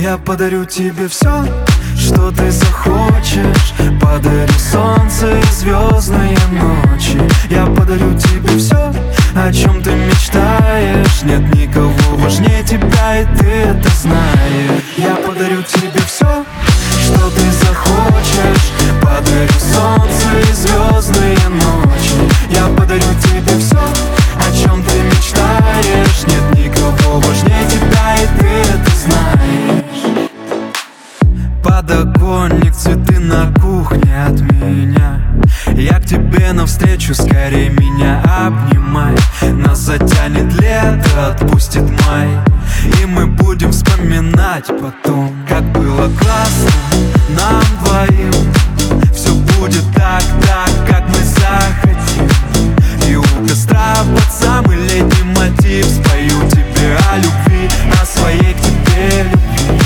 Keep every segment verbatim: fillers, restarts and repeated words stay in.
Я подарю тебе все, что ты захочешь. Подарю солнце и звездные ночи. Я подарю тебе все, о чем ты мечтаешь. Нет никого важнее тебя, и ты это знаешь. Я подарю тебе все, что ты захочешь. Подарю солнце и звездные ночи. Я подарю тебе все, о чем ты мечтаешь. Нет никого важнее тебя, и ты это знаешь. Подоконник, цветы на кухне от меня. Я к тебе навстречу, скорее меня обнимай. Нас затянет лето, отпустит май, и мы будем вспоминать потом, как было классно нам двоим. Все будет так, так, как мы захотим. И у костра под самый летний мотив спою тебе о любви, о своей к тебе любви.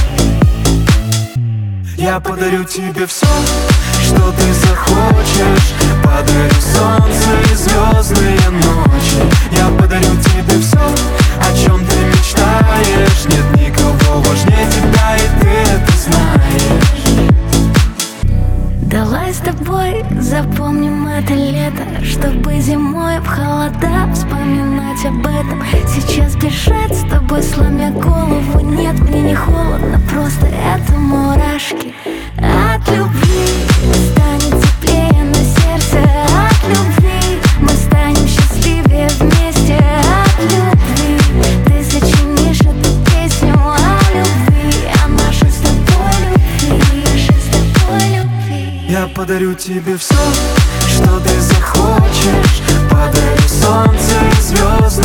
Я подарю тебе все, что ты захочешь. Подарю солнце и звездные ночи. Я подарю тебе все, о чем ты мечтаешь. Нет никого важнее тебя, и ты это знаешь. Давай с тобой запомним это лето, чтобы зимой в холода вспоминать об этом. Сейчас бежать с тобой, сломя голову. Нет, мне не холодно, просто это мурашки от любви. Станет теплее на сердце от любви. Мы станем счастливее вместе от любви. Ты сочинишь эту песню о любви, о нашей с тобой любви, нашей с тобой любви. Я подарю тебе все, что ты захочешь. Подарю солнце и звезды